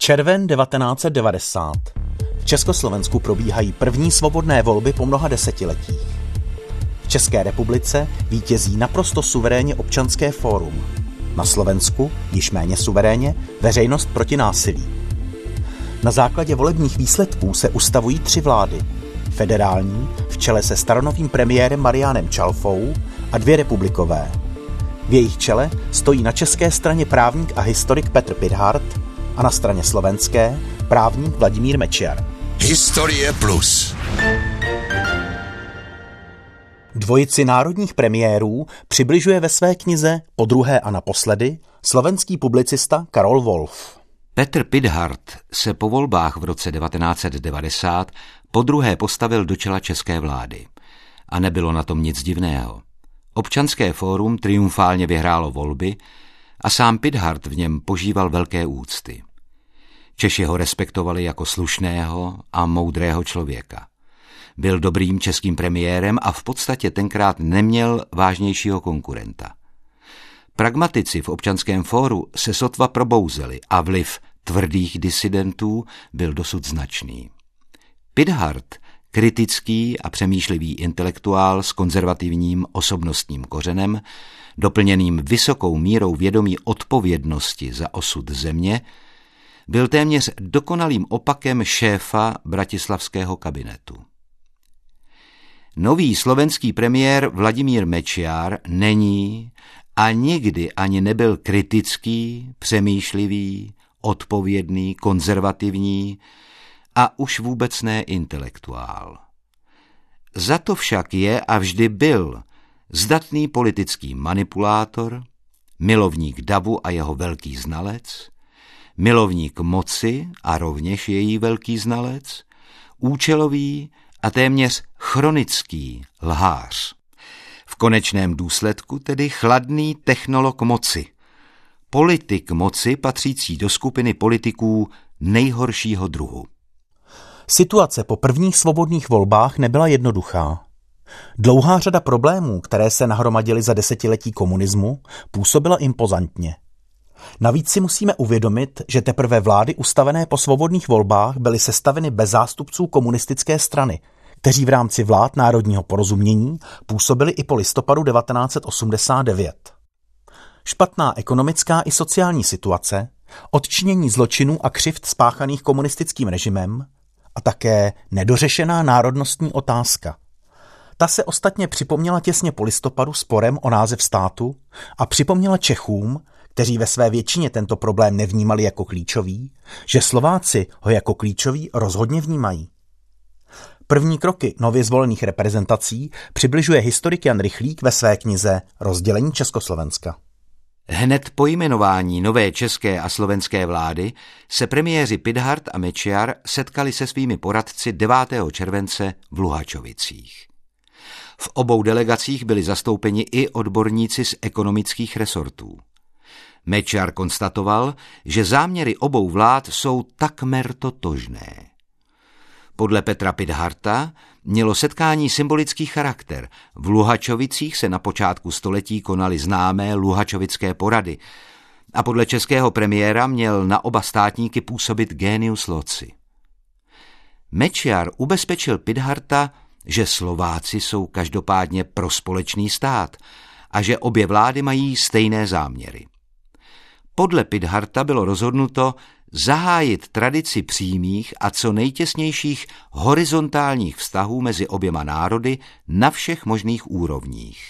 Červen 1990. V Československu probíhají první svobodné volby po mnoha desetiletích. V České republice vítězí naprosto suverénně Občanské fórum. Na Slovensku, již méně suverénně, Veřejnost proti násilí. Na základě volebních výsledků se ustavují 3 vlády. Federální, v čele se staronovým premiérem Mariánem Čalfou, a 2 republikové. V jejich čele stojí na české straně právník a historik Petr Pithart a na straně slovenské právník Vladimír Mečiar. Historie plus. Dvojici národních premiérů přibližuje ve své knize Podruhé a naposledy slovenský publicista Karol Wolf. Petr Pithart se po volbách v roce 1990 podruhé postavil do čela české vlády. A nebylo na tom nic divného. Občanské fórum triumfálně vyhrálo volby a sám Pithart v něm požíval velké úcty. Češi ho respektovali jako slušného a moudrého člověka. Byl dobrým českým premiérem a v podstatě tenkrát neměl vážnějšího konkurenta. Pragmatici v Občanském fóru se sotva probouzeli a vliv tvrdých disidentů byl dosud značný. Pithart, kritický a přemýšlivý intelektuál s konzervativním osobnostním kořenem, doplněným vysokou mírou vědomí odpovědnosti za osud země, byl téměř dokonalým opakem šéfa bratislavského kabinetu. Nový slovenský premiér Vladimír Mečiar není a nikdy ani nebyl kritický, přemýšlivý, odpovědný, konzervativní a už vůbec ne intelektuál. Za to však je a vždy byl zdatný politický manipulátor, milovník davu a jeho velký znalec, milovník moci a rovněž její velký znalec, účelový a téměř chronický lhář. V konečném důsledku tedy chladný technolog moci, politik moci patřící do skupiny politiků nejhoršího druhu. Situace po prvních svobodných volbách nebyla jednoduchá. Dlouhá řada problémů, které se nahromadily za desetiletí komunismu, působila impozantně. Navíc si musíme uvědomit, že teprve vlády ustavené po svobodných volbách byly sestaveny bez zástupců komunistické strany, kteří v rámci vlád národního porozumění působili i po listopadu 1989. Špatná ekonomická i sociální situace, odčinění zločinů a křivd spáchaných komunistickým režimem a také nedořešená národnostní otázka. Ta se ostatně připomněla těsně po listopadu sporem o název státu a připomněla Čechům, kteří ve své většině tento problém nevnímali jako klíčový, že Slováci ho jako klíčový rozhodně vnímají. První kroky nově zvolených reprezentací přibližuje historik Jan Rychlík ve své knize Rozdělení Československa. Hned po jmenování nové české a slovenské vlády se premiéři Pithart a Mečiar setkali se svými poradci 9. července v Luhačovicích. V obou delegacích byli zastoupeni i odborníci z ekonomických resortů. Mečiar konstatoval, že záměry obou vlád jsou takmer totožné. Podle Petra Pitharta mělo setkání symbolický charakter. V Luhačovicích se na počátku století konaly známé luhačovické porady a podle českého premiéra měl na oba státníky působit genius loci. Mečiar ubezpečil Pitharta, že Slováci jsou každopádně pro společný stát a že obě vlády mají stejné záměry. Podle Pitharta bylo rozhodnuto zahájit tradici přímých a co nejtěsnějších horizontálních vztahů mezi oběma národy na všech možných úrovních.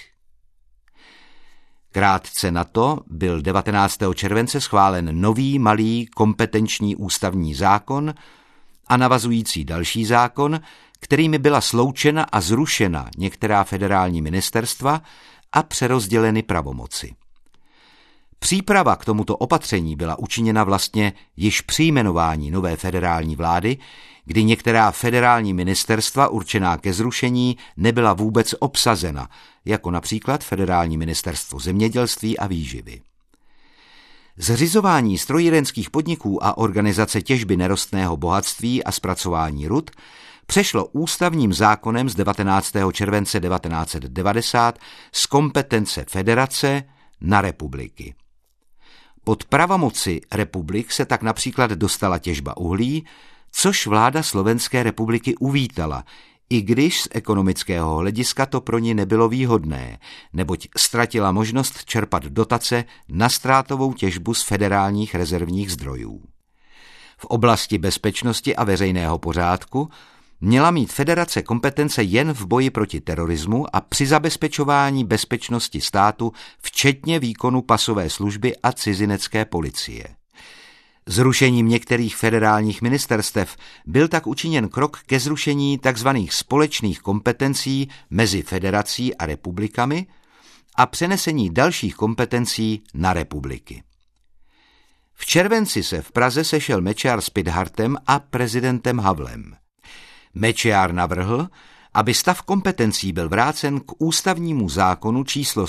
Krátce na to byl 19. července schválen nový malý kompetenční ústavní zákon a navazující další zákon, kterými byla sloučena a zrušena některá federální ministerstva a přerozděleny pravomoci. Příprava k tomuto opatření byla učiněna vlastně již při jmenování nové federální vlády, kdy některá federální ministerstva určená ke zrušení nebyla vůbec obsazena, jako například Federální ministerstvo zemědělství a výživy. Zřizování strojírenských podniků a organizace těžby nerostného bohatství a zpracování rud přešlo ústavním zákonem z 19. července 1990 z kompetence federace na republiky. Pod pravomoci republik se tak například dostala těžba uhlí, což vláda Slovenské republiky uvítala, i když z ekonomického hlediska to pro ní nebylo výhodné, neboť ztratila možnost čerpat dotace na ztrátovou těžbu z federálních rezervních zdrojů. V oblasti bezpečnosti a veřejného pořádku měla mít federace kompetence jen v boji proti terorismu a při zabezpečování bezpečnosti státu, včetně výkonu pasové služby a cizinecké policie. Zrušením některých federálních ministerstev byl tak učiněn krok ke zrušení tzv. Společných kompetencí mezi federací a republikami a přenesení dalších kompetencí na republiky. V červenci se v Praze sešel Mečiar s Pithardtem a prezidentem Havlem. Mečiar navrhl, aby stav kompetencí byl vrácen k ústavnímu zákonu číslo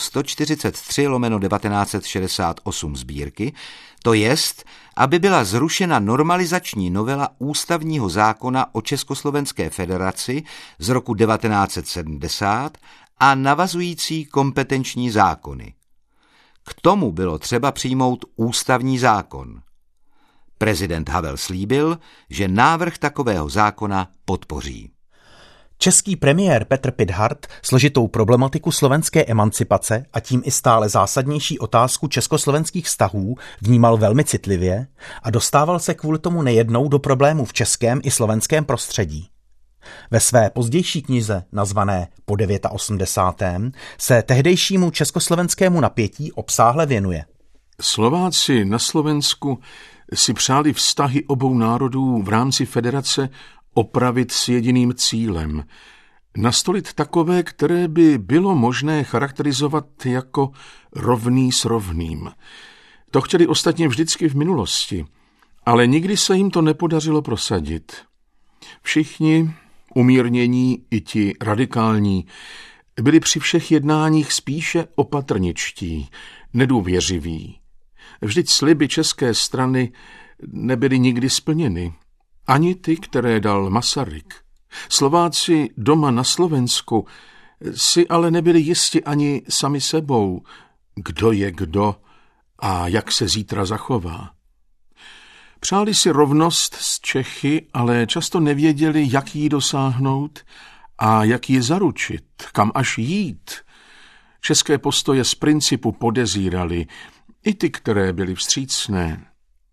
143/1968 sbírky, to jest, aby byla zrušena normalizační novela ústavního zákona o Československé federaci z roku 1970 a navazující kompetenční zákony. K tomu bylo třeba přijmout ústavní zákon. Prezident Havel slíbil, že návrh takového zákona podpoří. Český premiér Petr Pithart složitou problematiku slovenské emancipace a tím i stále zásadnější otázku československých vztahů vnímal velmi citlivě a dostával se kvůli tomu nejednou do problémů v českém i slovenském prostředí. Ve své pozdější knize, nazvané Po 89. se tehdejšímu československému napětí obsáhle věnuje. Slováci na Slovensku si přáli vztahy obou národů v rámci federace opravit s jediným cílem. Nastolit takové, které by bylo možné charakterizovat jako rovný s rovným. To chtěli ostatně vždycky v minulosti, ale nikdy se jim to nepodařilo prosadit. Všichni, umírnění i ti radikální, byli při všech jednáních spíše opatrničtí, nedůvěřiví. Vždyť sliby české strany nebyly nikdy splněny. Ani ty, které dal Masaryk. Slováci doma na Slovensku si ale nebyli jisti ani sami sebou, kdo je kdo a jak se zítra zachová. Přáli si rovnost s Čechy, ale často nevěděli, jak ji dosáhnout a jak ji zaručit, kam až jít. České postoje z principu podezírali, i ty, které byly vstřícné.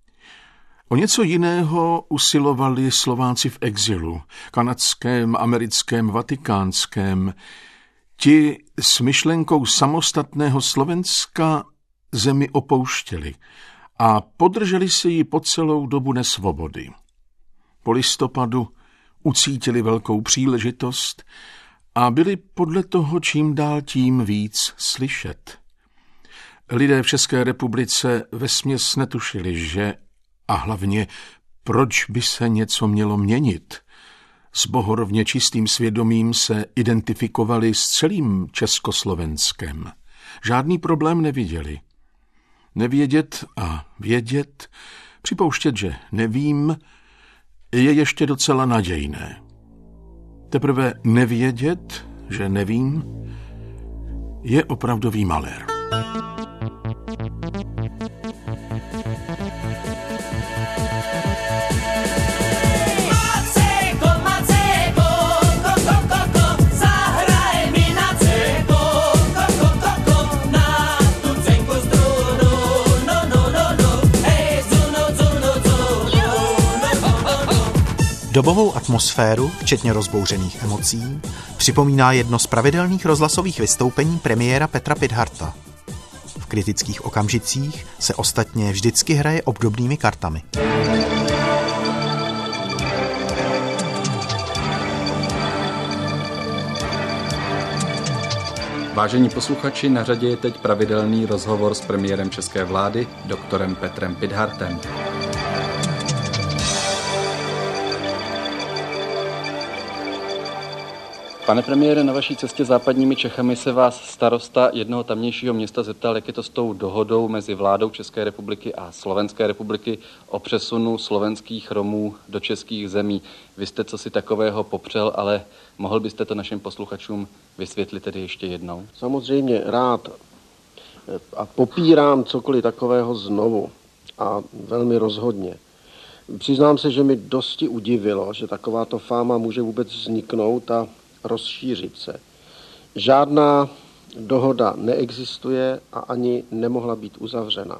O něco jiného usilovali Slováci v exilu, kanadském, americkém, vatikánském. Ti s myšlenkou samostatného Slovenska zemi opouštěli a podrželi si ji po celou dobu nesvobody. Po listopadu ucítili velkou příležitost a byli podle toho čím dál tím víc slyšet. Lidé v České republice vesměs netušili, že a hlavně, proč by se něco mělo měnit. S bohorovně čistým svědomím se identifikovali s celým Československem. Žádný problém neviděli. Nevědět a vědět, připouštět, že nevím, je ještě docela nadějné. Teprve nevědět, že nevím, je opravdový malér. Dobovou atmosféru, včetně rozbouřených emocí, připomíná jedno z pravidelných rozhlasových vystoupení premiéra Petra Pithardta. V kritických okamžicích se ostatně vždycky hraje obdobnými kartami. Vážení posluchači, na řadě je teď pravidelný rozhovor s premiérem české vlády, doktorem Petrem Pithardtem. Pane premiére, na vaší cestě západními Čechami se vás starosta jednoho tamnějšího města zeptal, jak je to s tou dohodou mezi vládou České republiky a Slovenské republiky o přesunu slovenských Romů do českých zemí. Vy jste cosi takového popřel, ale mohl byste to našim posluchačům vysvětlit tedy ještě jednou? Samozřejmě rád. A popírám cokoliv takového znovu a velmi rozhodně. Přiznám se, že mi dosti udivilo, že takováto fáma může vůbec vzniknout a rozšířit se. Žádná dohoda neexistuje a ani nemohla být uzavřena.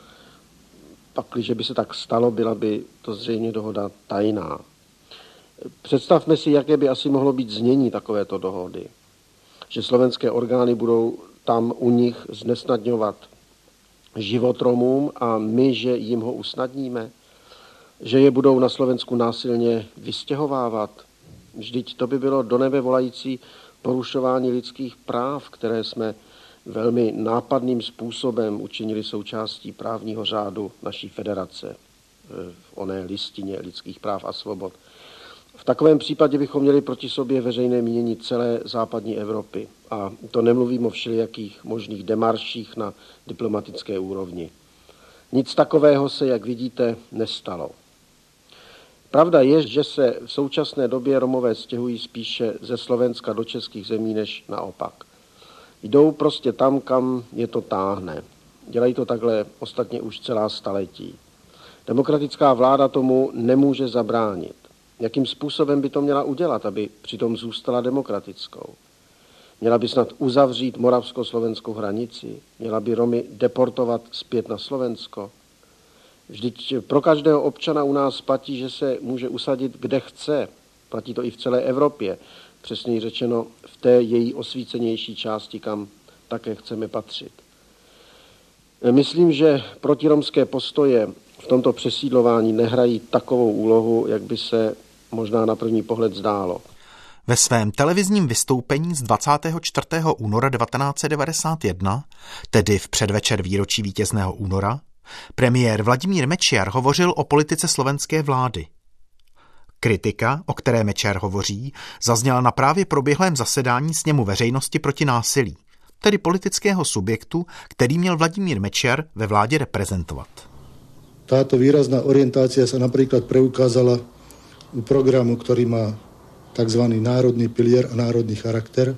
Pakliže by se tak stalo, byla by to zřejmě dohoda tajná. Představme si, jaké by asi mohlo být znění takovéto dohody. Že slovenské orgány budou tam u nich znesnadňovat život Romům a my, že jim ho usnadníme. Že je budou na Slovensku násilně vystěhovávat. Vždyť to by bylo do nebe volající porušování lidských práv, které jsme velmi nápadným způsobem učinili součástí právního řádu naší federace v oné listině lidských práv a svobod. V takovém případě bychom měli proti sobě veřejné mínění celé západní Evropy. A to nemluvím o všelijakých možných demarších na diplomatické úrovni. Nic takového se, jak vidíte, nestalo. Pravda je, že se v současné době Romové stěhují spíše ze Slovenska do českých zemí, než naopak. Jdou prostě tam, kam je to táhne. Dělají to takhle ostatně už celá staletí. Demokratická vláda tomu nemůže zabránit. Jakým způsobem by to měla udělat, aby přitom zůstala demokratickou? Měla by snad uzavřít moravsko-slovenskou hranici? Měla by Romy deportovat zpět na Slovensko? Vždyť pro každého občana u nás platí, že se může usadit kde chce. Platí to i v celé Evropě. Přesněji řečeno v té její osvícenější části, kam také chceme patřit. Myslím, že protiromské postoje v tomto přesídlování nehrají takovou úlohu, jak by se možná na první pohled zdálo. Ve svém televizním vystoupení z 24. února 1991, tedy v předvečer výročí vítězného února, premiér Vladimír Mečiar hovořil o politice slovenské vlády. Kritika, o které Mečiar hovoří, zazněla na právě proběhlém zasedání sněmu veřejnosti proti násilí, tedy politického subjektu, který měl Vladimír Mečiar ve vládě reprezentovat. Táto výrazná orientácia sa napríklad preukázala u programu, ktorý má tzv. Národný pilier a národný charakter,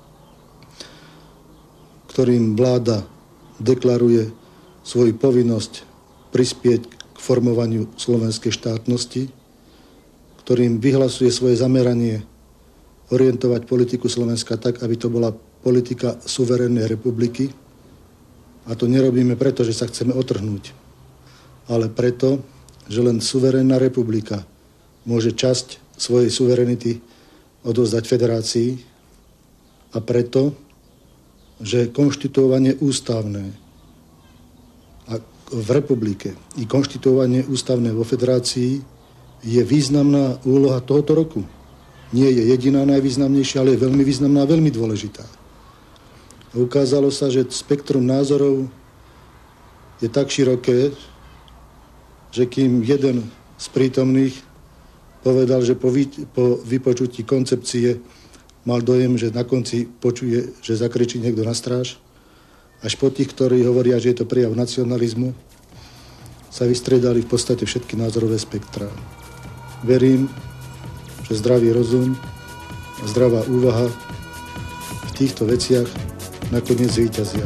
ktorým vláda deklaruje svoju povinnosť prispieť k formovaniu slovenskej štátnosti, ktorým vyhlasuje svoje zameranie orientovať politiku Slovenska tak, aby to bola politika suverénnej republiky. A to nerobíme preto, že sa chceme otrhnúť, ale preto, že len suverénna republika môže časť svojej suverenity odovzdať federácii a preto, že konštituovanie ústavné a v republike i konštituovanie ústavné vo federácii je významná úloha tohoto roku. Nie je jediná najvýznamnejšia, ale je veľmi významná a veľmi dôležitá. A ukázalo sa, že spektrum názorov je tak široké, že kým jeden z prítomných povedal, že po vypočutí koncepcie mal dojem, že na konci počuje, že zakričí niekto na stráž, až po tých, ktorí hovoria, že je to prejav nacionalizmu, sa vystriedali v podstate všetky názorové spektrá. Verím, že zdravý rozum a zdravá úvaha v týchto veciach nakoniec zvíťazia.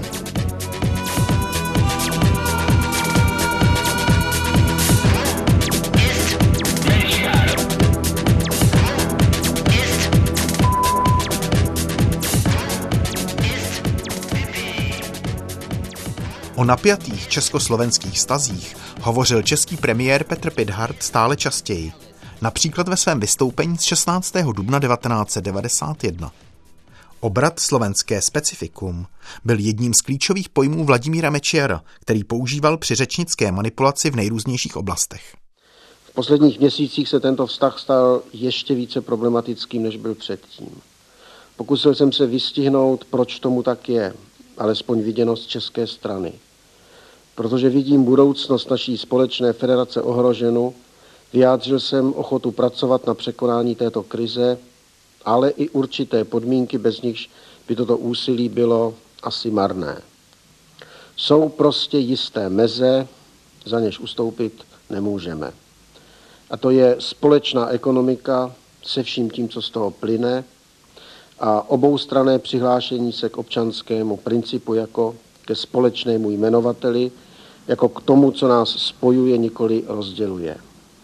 O napjatých československých vztazích hovořil český premiér Petr Pithart stále častěji, například ve svém vystoupení z 16. dubna 1991. Obrat slovenské specifikum byl jedním z klíčových pojmů Vladimíra Mečiara, který používal při řečnické manipulaci v nejrůznějších oblastech. V posledních měsících se tento vztah stal ještě více problematickým, než byl předtím. Pokusil jsem se vystihnout, proč tomu tak je, alespoň viděno z české strany. Protože vidím budoucnost naší společné federace ohroženou, vyjádřil jsem ochotu pracovat na překonání této krize, ale i určité podmínky, bez nichž by toto úsilí bylo asi marné. Jsou prostě jisté meze, za něž ustoupit nemůžeme. A to je společná ekonomika se vším tím, co z toho plyne, a oboustranné přihlášení se k občanskému principu jako ke společnému jmenovateli, jako k tomu, co nás spojuje, nikoli rozděluje.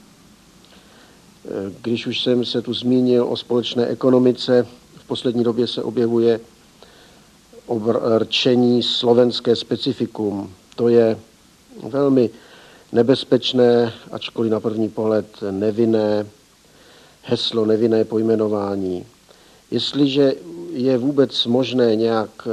Když už jsem se tu zmínil o společné ekonomice, v poslední době se objevuje rčení slovenské specifikum. To je velmi nebezpečné, ačkoliv na první pohled nevinné heslo, nevinné pojmenování. Jestliže je vůbec možné nějak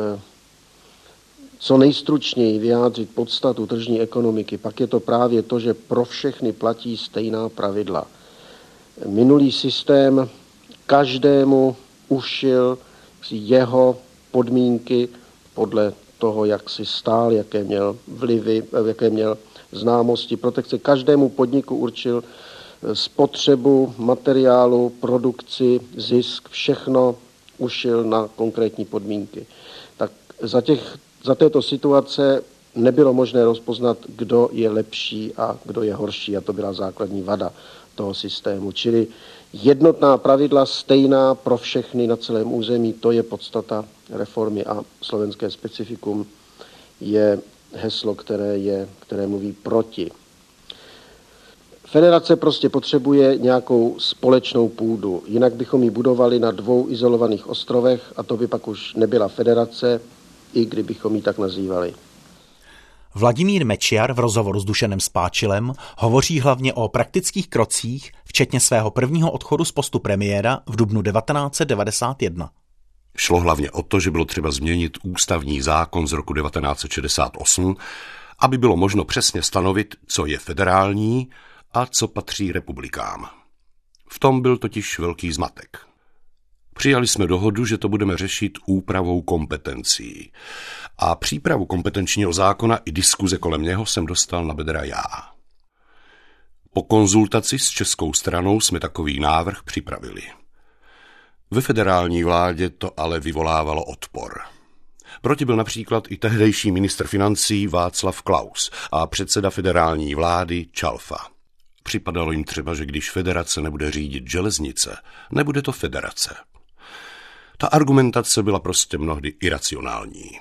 co nejstručněji vyjádřit podstatu tržní ekonomiky, pak je to právě to, že pro všechny platí stejná pravidla. Minulý systém každému ušil jeho podmínky podle toho, jak si stál, jaké měl vlivy, jaké měl známosti, protekce. Každému podniku určil spotřebu, materiálu, produkci, zisk, všechno ušil na konkrétní podmínky. Tak za této situace nebylo možné rozpoznat, kdo je lepší a kdo je horší, a to byla základní vada toho systému. Čili jednotná pravidla, stejná pro všechny na celém území, to je podstata reformy a slovenské specifikum je heslo, které mluví proti. Federace prostě potřebuje nějakou společnou půdu, jinak bychom ji budovali na 2 izolovaných ostrovech a to by pak už nebyla federace, i kdybychom ji tak nazývali. Vladimír Mečiar v rozhovoru s Dušanem Spáčilem hovoří hlavně o praktických krocích, včetně svého prvního odchodu z postu premiéra v dubnu 1991. Šlo hlavně o to, že bylo třeba změnit ústavní zákon z roku 1968, aby bylo možno přesně stanovit, co je federální a co patří republikám. V tom byl totiž velký zmatek. Přijali jsme dohodu, že to budeme řešit úpravou kompetencí. A přípravu kompetenčního zákona i diskuze kolem něho jsem dostal na bedra já. Po konzultaci s českou stranou jsme takový návrh připravili. Ve federální vládě to ale vyvolávalo odpor. Proti byl například i tehdejší ministr financí Václav Klaus a předseda federální vlády Čalfa. Připadalo jim třeba, že když federace nebude řídit železnice, nebude to federace. Ta argumentace byla prostě mnohdy iracionální.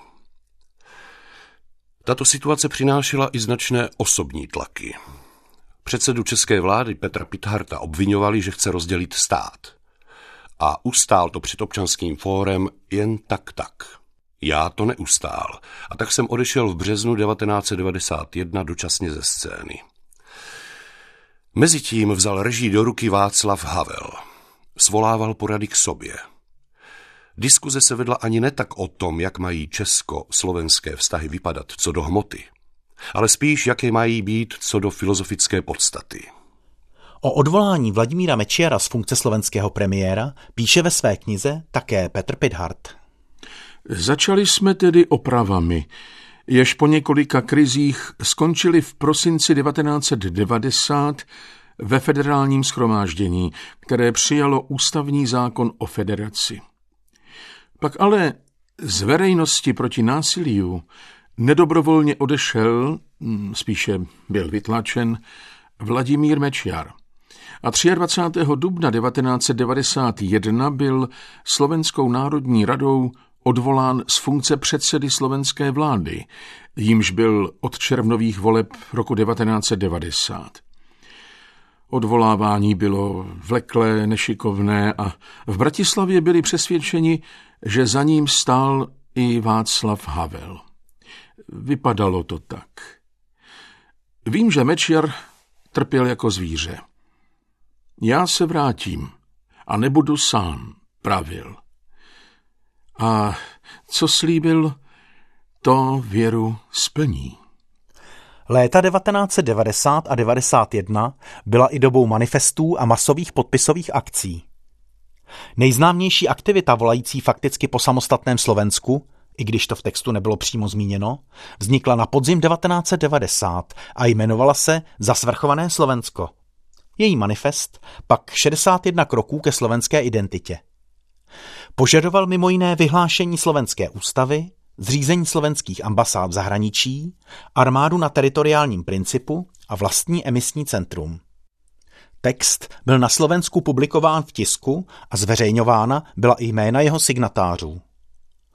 Tato situace přinášela i značné osobní tlaky. Předsedu české vlády Petra Pithardta obviňovali, že chce rozdělit stát. A ustál to před Občanským fórem jen tak. Já to neustál a tak jsem odešel v březnu 1991 dočasně ze scény. Mezitím vzal režii do ruky Václav Havel. Svolával porady k sobě. Diskuze se vedla ani ne tak o tom, jak mají česko-slovenské vztahy vypadat co do hmoty, ale spíš, jaké mají být co do filozofické podstaty. O odvolání Vladimíra Mečiara z funkce slovenského premiéra píše ve své knize také Petr Pithart. Začali jsme tedy opravami, jež po několika krizích skončily v prosinci 1990 ve federálním shromáždění, které přijalo ústavní zákon o federaci. Pak ale z veřejnosti proti násiliu nedobrovolně odešel, spíše byl vytlačen, Vladimír Mečiar. A 23. dubna 1991 byl Slovenskou národní radou odvolán z funkce předsedy slovenské vlády, jímž byl od červnových voleb roku 1990. Odvolávání bylo vleklé, nešikovné a v Bratislavě byli přesvědčeni, že za ním stál i Václav Havel. Vypadalo to tak. Vím, že Mečiar trpěl jako zvíře. Já se vrátím a nebudu sám, pravil. A co slíbil, to věru splní. Léta 1990 a 91 byla i dobou manifestů a masových podpisových akcí. Nejznámější aktivita volající fakticky po samostatném Slovensku, i když to v textu nebylo přímo zmíněno, vznikla na podzim 1990 a jmenovala se Za svrchované Slovensko. Její manifest pak 61 kroků ke slovenské identitě. Požadoval mimo jiné vyhlášení slovenské ústavy, zřízení slovenských ambasád v zahraničí, armádu na teritoriálním principu a vlastní emisní centrum. Text byl na Slovensku publikován v tisku a zveřejňována byla i jména jeho signatářů.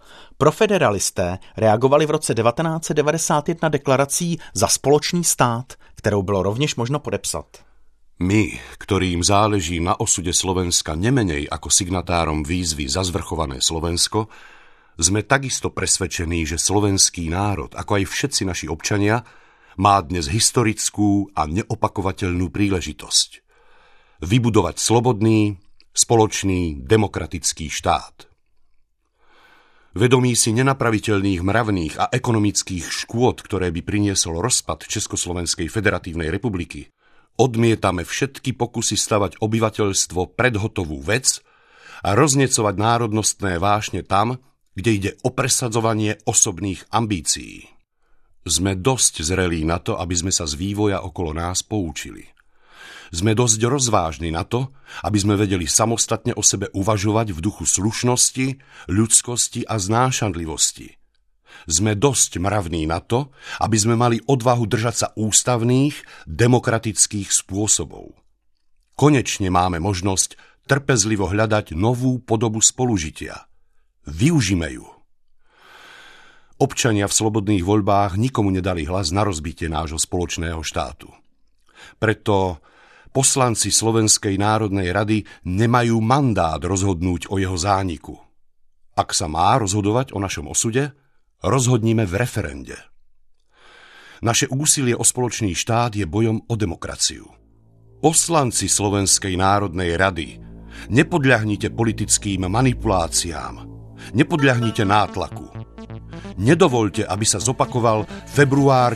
Profederalisté reagovali v roce 1991 deklarací za společný stát, kterou bylo rovněž možno podepsat. My, ktorým záleží na osude Slovenska nemenej ako signatárom výzvy za zvrchované Slovensko, sme takisto presvedčení, že slovenský národ, ako aj všetci naši občania, má dnes historickú a neopakovateľnú príležitosť vybudovať slobodný, spoločný, demokratický štát. Vedomí si nenapraviteľných mravných a ekonomických škôd, ktoré by priniesol rozpad Československej federatívnej republiky, odmietame všetky pokusy stavať obyvateľstvo pred hotovú vec a roznecovať národnostné vášne tam, kde ide o presadzovanie osobných ambícií. Sme dosť zrelí na to, aby sme sa z vývoja okolo nás poučili. Sme dosť rozvážni na to, aby sme vedeli samostatne o sebe uvažovať v duchu slušnosti, ľudskosti a znášanlivosti. Sme dosť mravní na to, aby sme mali odvahu držať sa ústavných, demokratických spôsobov. Konečne máme možnosť trpezlivo hľadať novú podobu spolužitia. Využime ju. Občania v slobodných voľbách nikomu nedali hlas na rozbitie nášho spoločného štátu. Preto poslanci Slovenskej národnej rady nemajú mandát rozhodnúť o jeho zániku. Ak sa má rozhodovať o našom osude, rozhodníme v referende. Naše úsilie o spoločný štát je bojom o demokraciu. Poslanci Slovenskej národnej rady, nepodľahnite politickým manipuláciám, nepodľahnite nátlaku. Nedovoľte, aby sa zopakoval február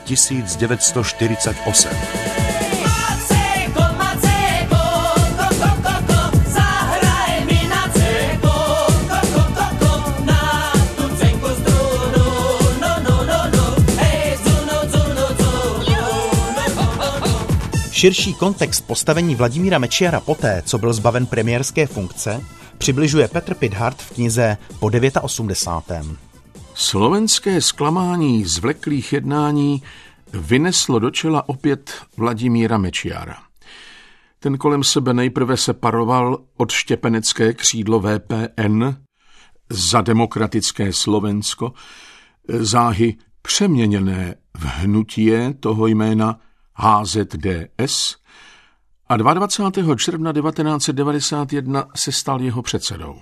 1948. Širší kontext postavení Vladimíra Mečiara poté, co byl zbaven premiérské funkce, přibližuje Petr Pithart v knize Po 89. Slovenské zklamání zvleklých jednání vyneslo do čela opět Vladimíra Mečiara. Ten kolem sebe nejprve separoval odštěpenecké křídlo VPN za demokratické Slovensko, záhy přeměněné v hnutie toho jména HZDS a 22. června 1991 se stal jeho předsedou.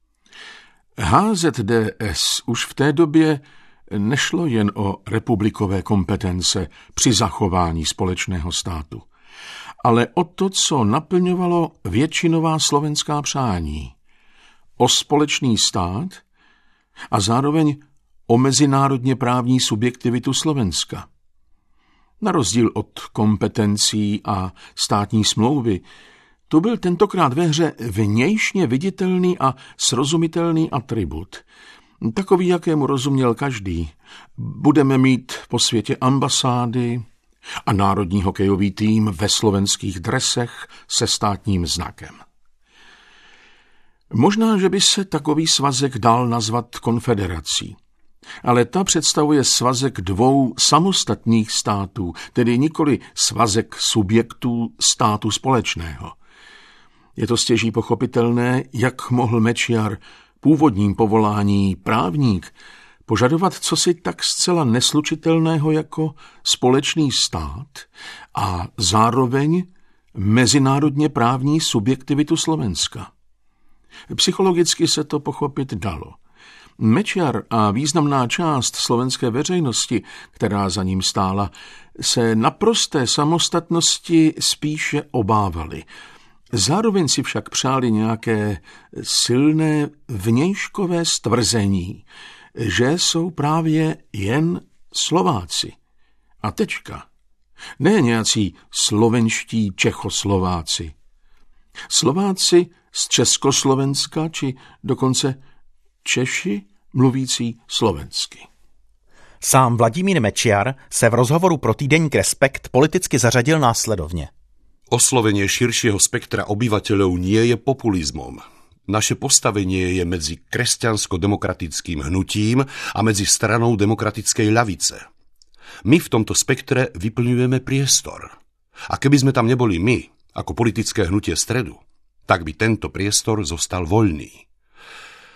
HZDS už v té době nešlo jen o republikové kompetence při zachování společného státu, ale o to, co naplňovalo většinová slovenská přání, o společný stát a zároveň o mezinárodně právní subjektivitu Slovenska. Na rozdíl od kompetencí a státní smlouvy, tu byl tentokrát ve hře vnějšně viditelný a srozumitelný atribut, takový, jakému rozuměl každý. Budeme mít po světě ambasády a národní hokejový tým ve slovenských dresech se státním znakem. Možná, že by se takový svazek dal nazvat konfederací, ale ta představuje svazek dvou samostatných států, tedy nikoli svazek subjektů státu společného. Je to stěží pochopitelné, jak mohl Mečiar, původním povolání právník, požadovat cosi tak zcela neslučitelného jako společný stát a zároveň mezinárodně právní subjektivitu Slovenska. Psychologicky se to pochopit dalo. Mečiar a významná část slovenské veřejnosti, která za ním stála, se naprosté samostatnosti spíše obávali. Zároveň si však přáli nějaké silné vnějškové stvrzení, že jsou právě jen Slováci. A tečka. Ne nějací slovenští Čechoslováci. Slováci z Československa, či dokonce Češi mluvící slovensky. Sám Vladimír Mečiar se v rozhovoru pro týdeník Respekt politicky zařadil následovně. Oslovenie širšieho spektra obyvateľov nie je populizmom. Naše postavenie je medzi kresťansko-demokratickým hnutím a medzi stranou demokratickej ľavice. My v tomto spektre vyplňujeme priestor. A keby sme tam neboli my, ako politické hnutie stredu, tak by tento priestor zostal voľný.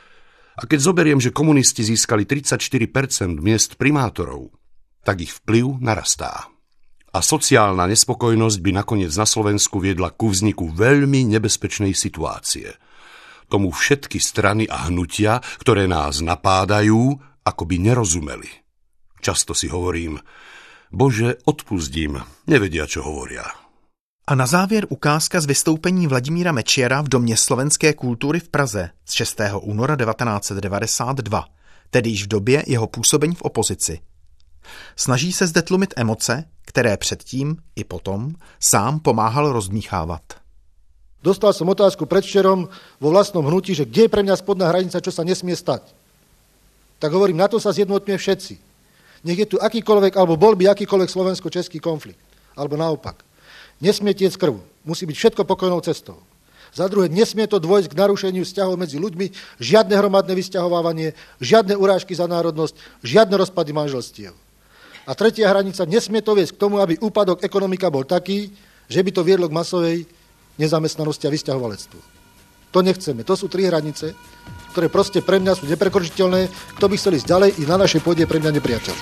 A keď zoberiem, že komunisti získali 34% miest primátorov, tak ich vplyv narastá. A sociálna nespokojnosť by nakoniec na Slovensku viedla ku vzniku veľmi nebezpečnej situácie. Tomu všetky strany a hnutia, ktoré nás napádajú, akoby nerozumeli. Často si hovorím, Bože, odpustím, nevedia, čo hovoria. A na závěr ukázka z vystoupení Vladimíra Mečiara v Domě slovenské kultury v Praze z 6. února 1992, tedy již v době jeho působení v opozici. Snaží se zde tlumit emoce, které předtím i potom sám pomáhal rozdmýchávat. Dostal som otázku predvčerom vo vlastnom hnutí, že kde je pre mňa spodná hranica, čo sa nesmie stať. Tak hovorím, na to sa zjednotíme všetci. Nech je tu akýkoľvek, alebo bol by akýkoľvek slovensko-český konflikt. Alebo naopak. Nesmie tiec krv. Musí byť všetko pokojnou cestou. Za druhé, nesmie to dôjsť k narušeniu vzťahov medzi ľuďmi, žiadne hromadné vysťahovávanie, žiadne urážky za národnosť, žiadne rozpady manželstiev. A tretia hranica, nesmie to viesť k tomu, aby úpadok ekonomika bol taký, že by to viedlo k masovej nezamestnanosti a vysťahovalectvu. To nechceme. To sú 3 hranice, ktoré proste pre mňa sú neprekročiteľné. Kto by chcel ísť ďalej, i na našej pôde je pre mňa nepriateľ.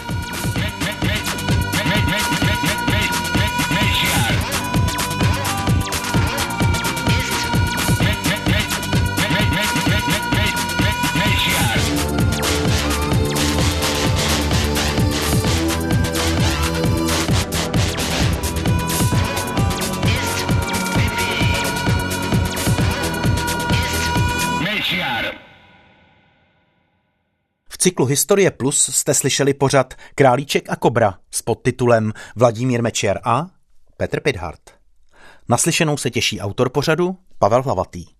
V cyklu Historie Plus jste slyšeli pořad Králíček a kobra s podtitulem Vladimír Mečiar a Petr Pithart. Naslyšenou se těší autor pořadu Pavel Hlavatý.